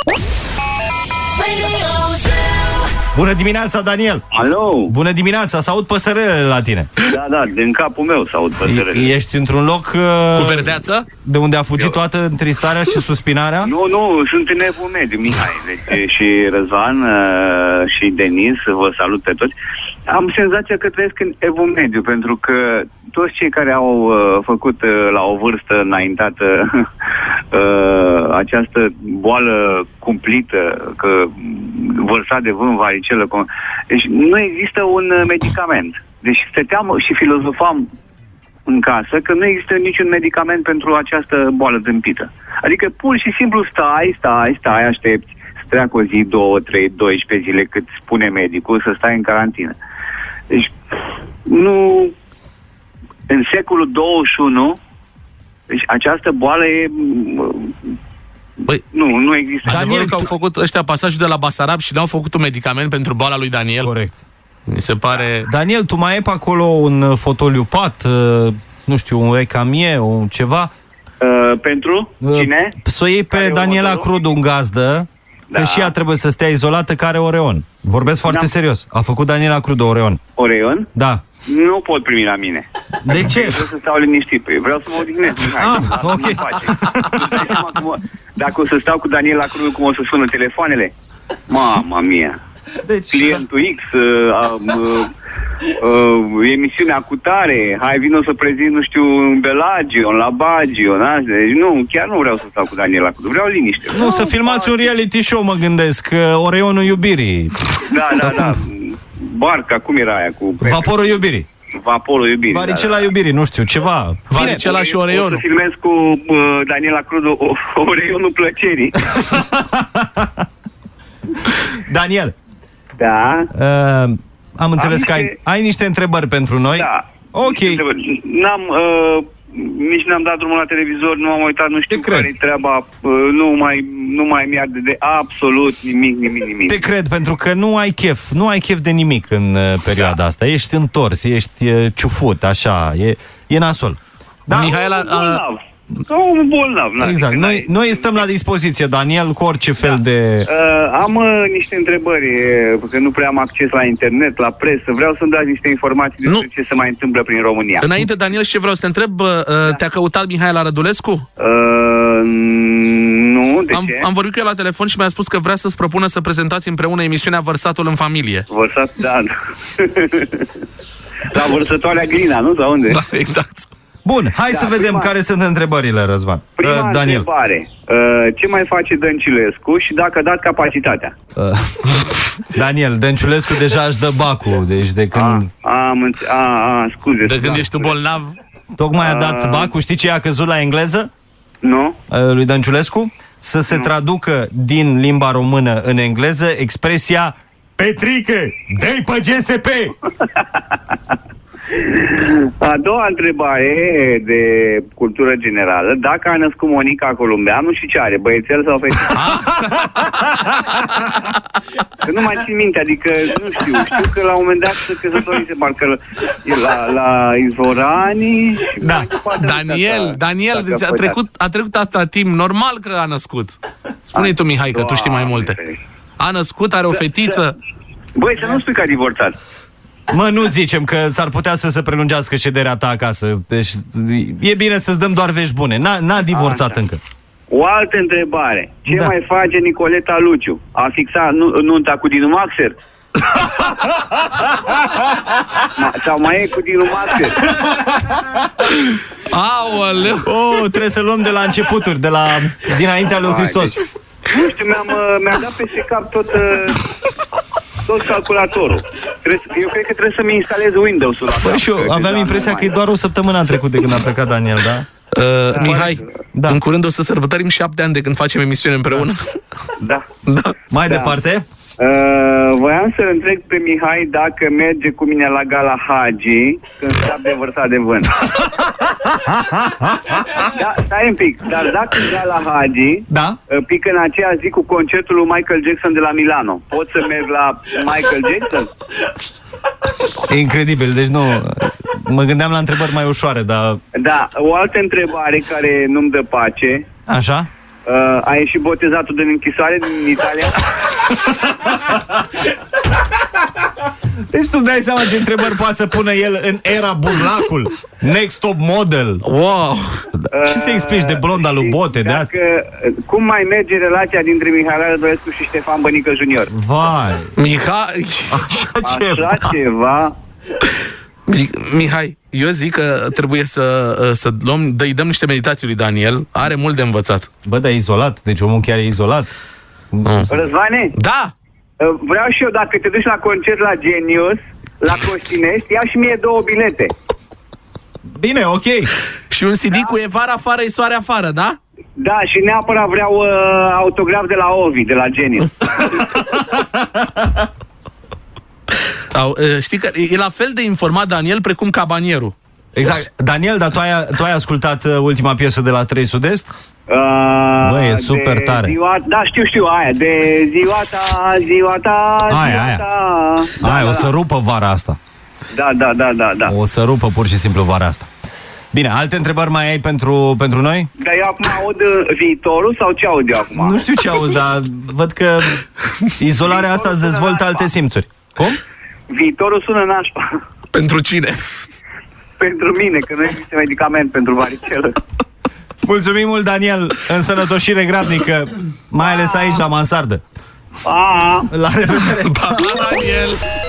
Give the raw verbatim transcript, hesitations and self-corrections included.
Bună dimineața, Daniel! Alo! Bună dimineața, să aud păsărelele la tine. Da, da, din capul meu să aud păsărelele. Ești într-un loc uh, cu verdeață? De unde a fugit Eu... toată întristarea și suspinarea? Nu, nu, sunt în Evul Mediu, Mihai. Deci și Răzvan uh, și Denis, vă salut pe toți. Am senzația că trăiesc în Evul Mediu, pentru că toți cei care au uh, făcut uh, la o vârstă înaintată uh, această boală cumplită, că vărsat de vânt, varicelă, deci nu există un medicament. Deci stăteam și filozofam în casă că nu există niciun medicament pentru această boală tâmpită. Adică pur și simplu stai, stai, stai, aștepți să treacă o zi, două, trei, doisprezece zile cât spune medicul să stai în carantină. Deci nu... În secolul douăzeci și unu, deci această boală e... Băi, nu, nu există. Adevărul că au făcut ăștia pasajul de la Basarab și n-au făcut un medicament pentru boala lui Daniel. Corect. Mi se pare... Daniel, tu mai ai pe acolo un fotoliu pat, nu știu, un ecamie, un ceva? Uh, pentru? Cine? Să o iei pe care Daniela Crudu în gazdă, da. Că și ea trebuie să stea izolată, care Oreon. Vorbesc foarte da. serios. A făcut Daniela Crudu Oreon. Oreon? Da. Nu pot primi la mine. De ce? Vreau să stau liniștit. Vreau să mă odihnesc. Ah, ok. Dacă o să stau cu Daniela Crudu, cum o să sună telefoanele? Mama mia. Deci, clientul X, uh, uh, uh, emisiunea cu tare, hai vino să prezint, nu știu, în Bellagio, în La Baggio, deci nu, chiar nu vreau să stau cu Daniela Crudu, vreau liniște. Nu, să filmați un reality show, mă gândesc, Oreonul iubirii. Da, da, da. Barca, cum era aia cu... Vaporul iubirii. Vaporul iubirii. Varicela da, da. iubirii, nu știu, ceva. Varicela și Oreonul. O să filmez cu uh, Daniela Crudu Oreonul plăcerii. Daniel. Da. Uh, am înțeles am că niște... ai, ai niște întrebări pentru noi. Da. Ok. N-am, uh, nici n-am dat drumul la televizor, nu am uitat, nu știu care-i treaba, uh, nu mai, nu mai mi-arde de absolut nimic, nimic, nimic. Te cred, pentru că nu ai chef, nu ai chef de nimic în uh, perioada da. asta. Ești întors, ești uh, ciufut, așa, e, e nasol. Da, Mihaela... Uh... Un bolnav. Exact. Noi, noi stăm la dispoziție, Daniel, cu orice fel da. de... Uh, am uh, niște întrebări, uh, că nu prea am acces la internet, la presă. Vreau să-mi dați niște informații despre nu. ce se mai întâmplă prin România. Înainte, Daniel, și vreau să te întreb, uh, da. te-a căutat Mihaela Rădulescu? Uh, nu, de am, ce? Am vorbit cu el la telefon și mi-a spus că vrea să-ți propună să prezentați împreună emisiunea Vărsatul în familie. Vărsat, da. La Vărsătoarea Glina, nu? Sau unde? Da, exact. Bun, hai da, să vedem prima, care sunt întrebările, Răzvan. Prima uh, Daniel. întrebare. Uh, ce mai face Dăncilescu și dacă a dat capacitatea? Uh, Daniel, Dănciulescu deja își dă bacul, deci de când... A, am înțe- a, a, scuze. De când da, ești tu bolnav? Tocmai a dat bacul, știi ce a căzut la engleză? Nu. Uh, lui Dănciulescu? Să se nu. traducă din limba română în engleză expresia Petrică, dă-i pe G S P! A doua întrebare de cultură generală. Dacă a născut Monica Columbeanu și ce are? Băiețel sau fetiță? Că nu mai țin minte, adică nu știu. Știu că la un moment dat se căsătorise parcă la, la Izvorani. Da. Daniel, Daniel, deci a trecut, a trecut atâta timp. Normal că a născut. Spune-i tu, Mihai, că tu știi mai multe. A născut, are o fetiță. Băi, să nu spui că a divorțat. Mă, nu zicem că s-ar putea să se prelungească șederea ta acasă. Deci e bine să-ți dăm doar vești bune. N-a, n-a divorțat Așa. încă. O altă întrebare. Ce da. mai face Nicoleta Luciu? A fixat nu, nunta cu Dinu Maxer? Ma, sau mai e cu Dinu Maxer? Aoleu! Oh, trebuie să luăm de la începuturi, de la dinaintea lui Hristos. Deci, nu știu, mi-am, mi-am dat peste cap tot... tot calculatorul. Trebuie, eu cred că trebuie să-mi instalez Windows-ul. Păi și eu aveam impresia că e doar o săptămână a trecut de când a plecat Daniel, da? Uh, Mihai, da. În curând o să sărbătorim șapte ani de când facem emisiune împreună. Da. da. Mai da. departe? Uh, voiam să-l întreg pe Mihai dacă merge cu mine la Gala Hagi când s-a de vărsat de vânt. Da, stai un pic, dar dacă Gala Hagi da? pică în aceea zi cu concertul lui Michael Jackson de la Milano, pot să merg la Michael Jackson? E incredibil, deci nu... Mă gândeam la întrebări mai ușoare, dar... Da, o altă întrebare care nu-mi dă pace. Așa? Uh, a ieșit botezatul din închisoare din Italia? Deci tu dai seama ce întrebări poate să pună el în era burlacul. Next top model. Wow! Ce să explici de blonda lui Bote? De asta? Cum mai merge relația dintre Mihaela Rădulescu și Ștefan Bănică Junior? Vai! Mihai! Așa ceva. Așa ceva. Mihai, eu zic că trebuie să, să luăm, dă-i dăm niște meditații lui Daniel. Are mult de învățat. Bă, dar e izolat. Deci omul chiar e izolat. Mm. Răzvane? Da! Vreau și eu, dacă te duci la concert la Genius, la Costinești, ia și mie două bilete. Bine, ok. Și un C D da? Cu E vara afară, e soare afară, da? Da, și neapărat vreau uh, autograf de la Ovi, de la Genius. Sau, uh, știi că e la fel de informat Daniel precum Cabanierul. Exact. Daniel, dar tu ai, tu ai ascultat uh, ultima piesă de la trei Sud-Est? Uh, Bă, e super tare. Ziua, da, știu, știu, aia. De ziua ta, ziua ta, aia, ziua aia. ta. Da, aia, da, o da. să rupă vara asta. Da, da, da, da, da. O să rupă pur și simplu vara asta. Bine, alte întrebări mai ai pentru, pentru noi? Dar eu acum aud viitorul sau ce aud eu acum? Nu știu ce auzi, dar văd că izolarea asta îți dezvoltă alte simțuri. Cum? Viitorul sună nașpa. Pentru cine? Pentru mine, că nu există medicament pentru varicelă. Mulțumim mult, Daniel, însănătoșire grabnică, mai ales aici la mansardă. Pa! La revedere! Pa, Daniel!